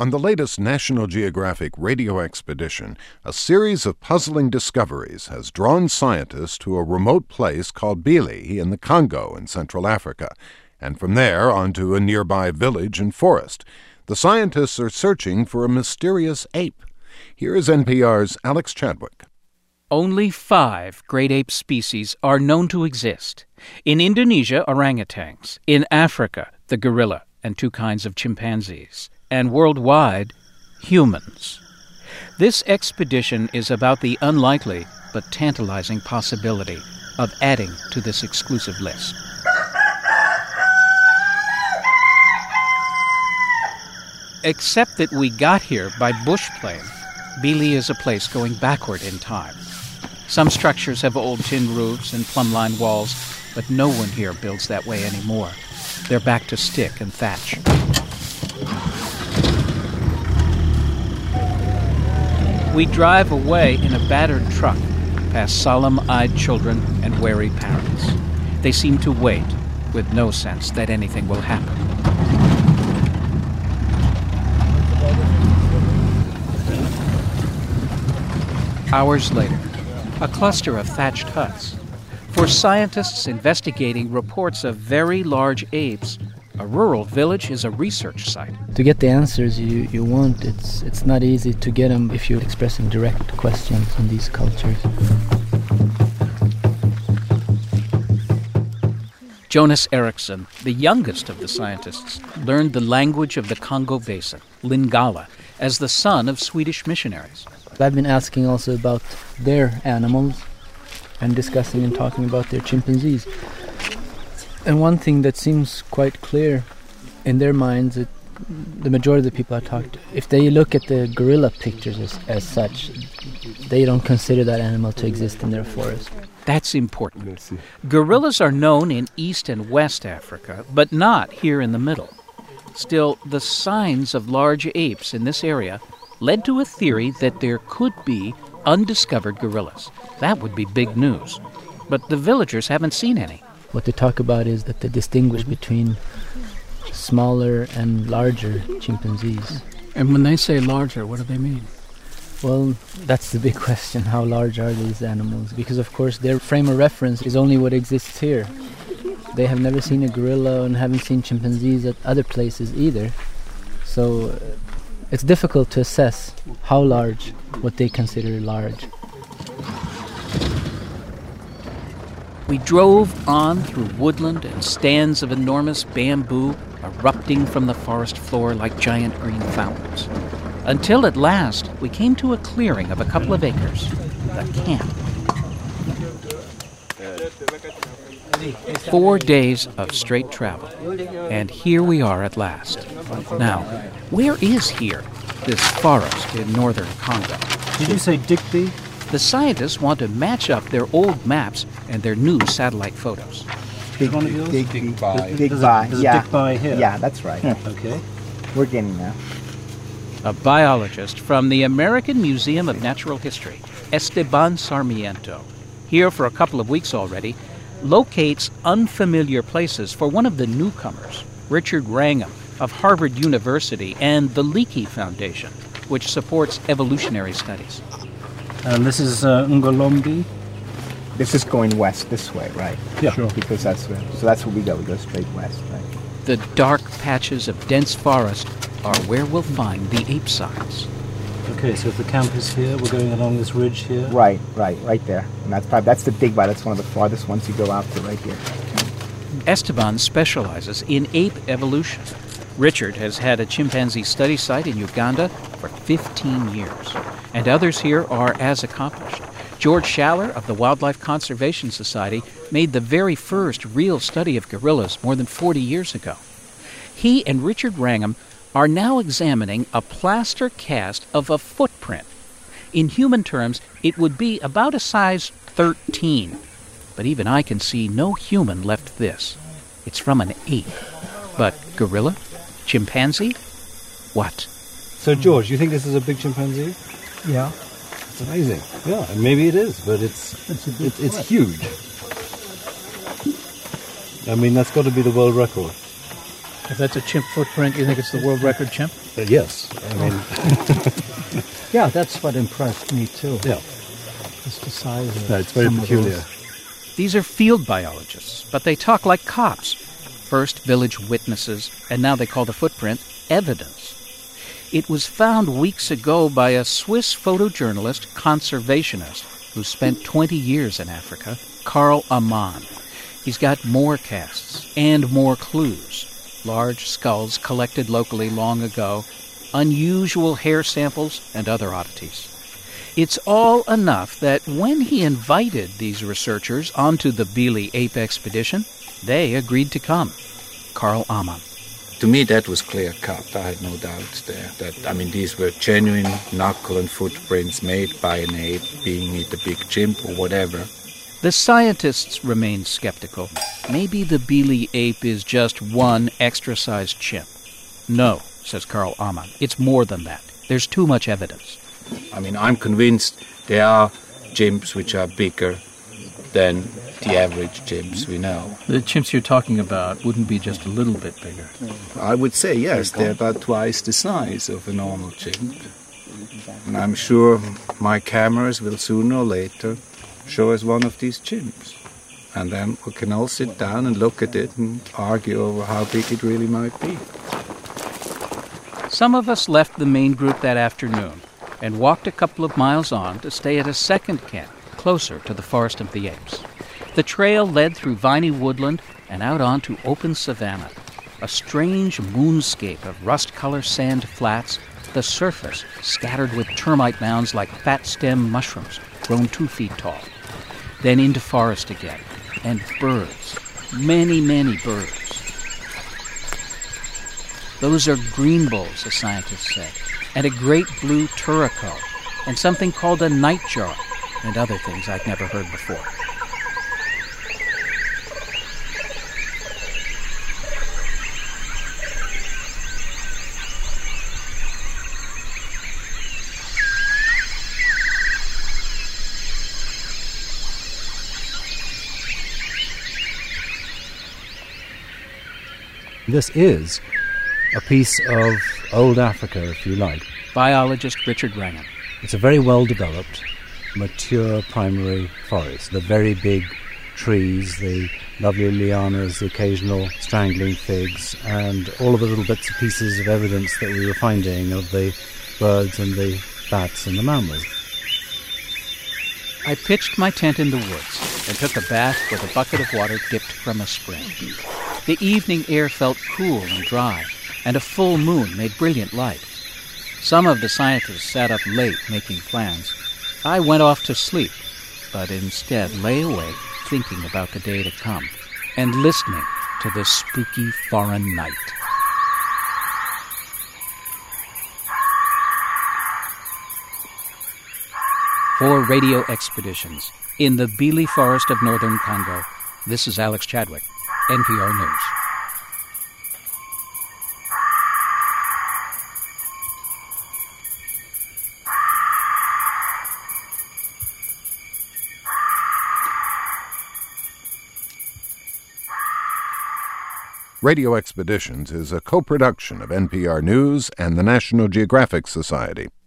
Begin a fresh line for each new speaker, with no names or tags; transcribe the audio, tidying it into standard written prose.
On the latest National Geographic radio expedition, a series of puzzling discoveries has drawn scientists to a remote place called Bili in the Congo in Central Africa, and from there onto a nearby village and forest. The scientists are searching for a mysterious ape. Here is NPR's Alex Chadwick.
Only 5 great ape species are known to exist. In Indonesia, orangutans. In Africa, the gorilla and 2 kinds of chimpanzees. And worldwide, humans. This expedition is about the unlikely but tantalizing possibility of adding to this exclusive list. Except that we got here by bush plane, Bili is a place going backward in time. Some structures have old tin roofs and plumb-lined walls, but no one here builds that way anymore. They're back to stick and thatch. We drive away in a battered truck, past solemn-eyed children and wary parents. They seem to wait, with no sense that anything will happen. Hours later, a cluster of thatched huts. For scientists investigating reports of very large apes, a rural village is a research site.
To get the answers you want, it's not easy to get them if you're expressing direct questions on these cultures.
Jonas Eriksson, the youngest of the scientists, learned the language of the Congo Basin, Lingala, as the son of Swedish missionaries.
I've been asking also about their animals and discussing and talking about their chimpanzees. And one thing that seems quite clear in their minds, the majority of the people I talked to, if they look at the gorilla pictures as such, they don't consider that animal to exist in their forest.
That's important. Gorillas are known in East and West Africa, but not here in the middle. Still, the signs of large apes in this area led to a theory that there could be undiscovered gorillas. That would be big news. But the villagers haven't seen any.
What they talk about is that they distinguish between smaller and larger chimpanzees.
And when they say larger, what do they mean?
Well, that's the big question. How large are these animals? Because, of course, their frame of reference is only what exists here. They have never seen a gorilla and haven't seen chimpanzees at other places either. So it's difficult to assess how large, what they consider large.
We drove on through woodland and stands of enormous bamboo erupting from the forest floor like giant green fountains. Until at last we came to a clearing of a couple of acres, the camp. 4 days of straight travel, and here we are at last. Now, where is here, this forest in northern Congo?
Did you say Digby?
The scientists want to match up their old maps and their new satellite photos.
Digby,
Digby,
yeah. Digby here?
Yeah, that's right.
Okay.
We're getting there.
A biologist from the American Museum of Natural History, Esteban Sarmiento, here for a couple of weeks already, locates unfamiliar places for one of the newcomers, Richard Wrangham of Harvard University and the Leakey Foundation, which supports evolutionary studies.
And this is Ngolombi?
This is going west this way, right?
Yeah. Sure.
Because that's where we go. We go straight west, right?
The dark patches of dense forest are where we'll find the ape signs.
Okay, so if the camp is here, we're going along this ridge here?
Right there. And that's the Digby. That's one of the farthest ones you go out to right here.
Esteban specializes in ape evolution. Richard has had a chimpanzee study site in Uganda for 15 years, and others here are as accomplished. George Schaller of the Wildlife Conservation Society made the very first real study of gorillas more than 40 years ago. He and Richard Wrangham are now examining a plaster cast of a footprint. In human terms, it would be about a size 13. But even I can see no human left this. It's from an ape. But gorilla? Chimpanzee? What?
So, George, you think this is a big chimpanzee?
Yeah.
It's amazing. Yeah, and maybe it is, but it's huge. I mean, that's got to be the world record.
If that's a chimp footprint, you think it's the world record chimp?
Yes. I mean,
Yeah, that's what impressed me too.
yeah.
Just the size of
No, it's very
some of
peculiar.
those.
These are field biologists, but they talk like cops. First village witnesses, and now they call the footprint evidence. It was found weeks ago by a Swiss photojournalist conservationist who spent 20 years in Africa, Karl Amann. He's got more casts and more clues. Large skulls collected locally long ago, unusual hair samples, and other oddities. It's all enough that when he invited these researchers onto the Bili ape expedition, they agreed to come. Karl Amann.
To me, that was clear-cut. I had no doubts there. These were genuine knuckle and footprints made by an ape, being it a big chimp or whatever.
The scientists remain skeptical. Maybe the Bili ape is just one extra-sized chimp. No, says Karl Amann. It's more than that. There's too much evidence.
I'm convinced there are chimps which are bigger than the average chimps we know.
The chimps you're talking about wouldn't be just a little bit bigger.
I would say, yes, they're about twice the size of a normal chimp. And I'm sure my cameras will sooner or later show us one of these chimps. And then we can all sit down and look at it and argue over how big it really might be.
Some of us left the main group that afternoon and walked a couple of miles on to stay at a second camp closer to the Forest of the Apes. The trail led through viney woodland and out onto open savanna, a strange moonscape of rust-colored sand flats, the surface scattered with termite mounds like fat-stem mushrooms grown 2 feet tall. Then into forest again, and birds, many, many birds. Those are green bulls, the scientists said, and a great blue turaco, and something called a nightjar, and other things I'd never heard before.
This is a piece of old Africa, if you like.
Biologist Richard Wrangham.
It's a very well-developed, mature primary forest. The very big trees, the lovely lianas, the occasional strangling figs, and all of the little bits and pieces of evidence that we were finding of the birds and the bats and the mammals.
I pitched my tent in the woods and took a bath with a bucket of water dipped from a spring. The evening air felt cool and dry, and a full moon made brilliant light. Some of the scientists sat up late making plans. I went off to sleep, but instead lay awake thinking about the day to come and listening to the spooky foreign night. For Radio Expeditions in the Bili Forest of northern Congo, this is Alex Chadwick, NPR News.
Radio Expeditions is a co-production of NPR News and the National Geographic Society.